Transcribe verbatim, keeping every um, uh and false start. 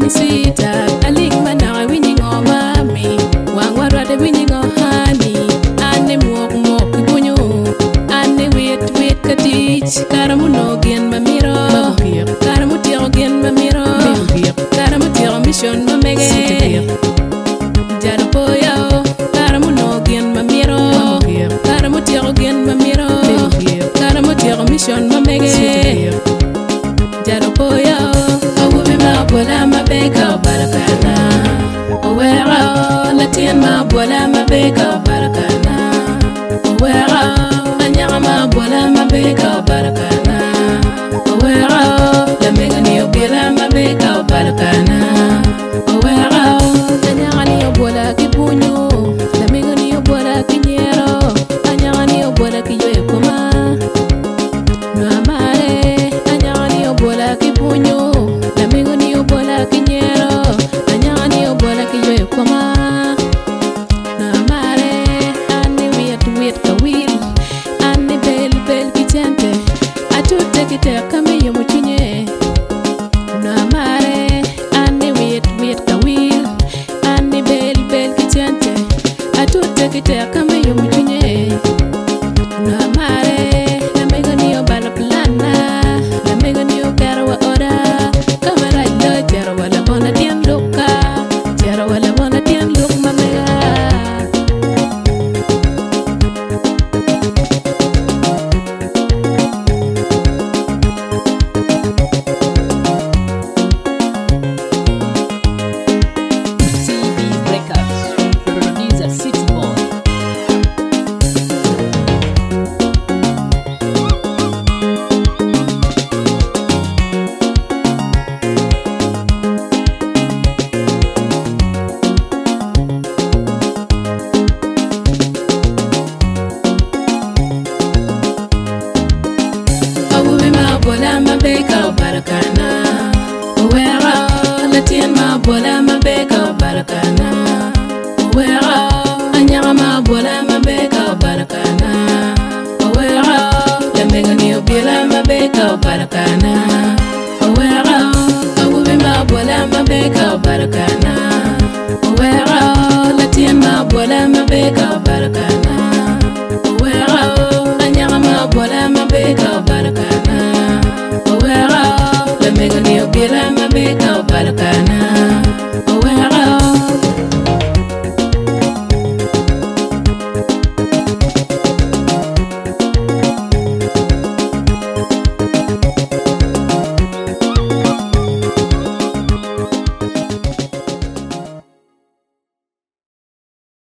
ni sita alik mana winning o mami wangwa rade winning o hani ane muok muok bunyo ane wet wet katich karamu no gen mamiro karamu tiro gen mamiro karamu tiro mission mamege jaro poyo karamu no gen mamiro karamu tiro gen mamiro karamu tiro mission mamege jaro poyo awubi ma bola mabeka barakana owera latien ma bola mabeka barakana owera anyama ma bola mabeka barakana owera la megani obela mabeka barakana owera anyama ni obola kipunyo la megani obola kinyero anyama ni obola kiyoe kuma no amare anyama ni obola kipunyo la megani obola kinyero anyama ni obola kiyoe kuma no amare ane wet wet kawil ane bel bel kitente atute kiteka meyo muchinye no amare ane wet wet kawil ane bel bel kitente atute kiteka meyo muchinye no amare la megani obala plana la megani ogarwa ora kamera ilo jaro wala bona dien luka jaro wala bona dien luk mamega C B Records, producer City Boy. awubi ma bola mabeka barakana owera latien ma bola mabeka barakana owera anyama ma bola mabeka barakana owera la megani obela mabeka barakana owera awubi ma bola mabeka barakana